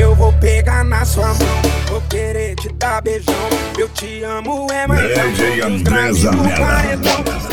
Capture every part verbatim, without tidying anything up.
Eu vou pegar na sua mão, vou querer te dar beijão. Eu te amo, é mais D J André Zanella.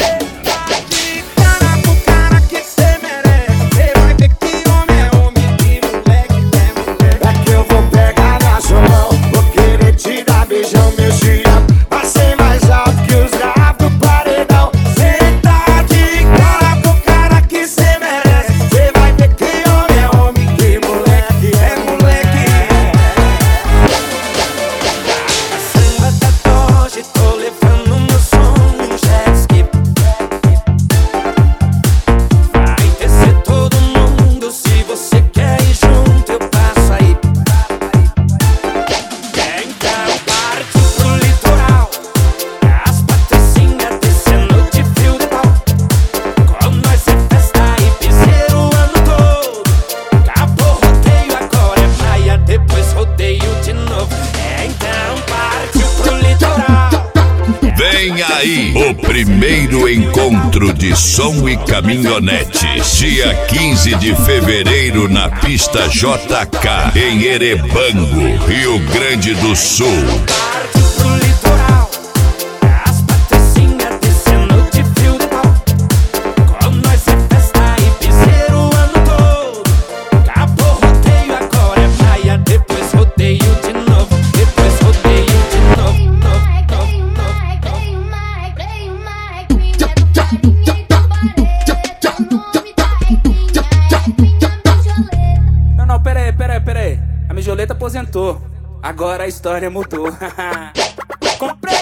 Vem aí o primeiro encontro de som e caminhonetes, dia quinze de fevereiro na pista J K, em Erebango, Rio Grande do Sul. Não, não, pera aí, pera aí, pera aí. A Mijoleta aposentou. Agora a história mudou. Comprei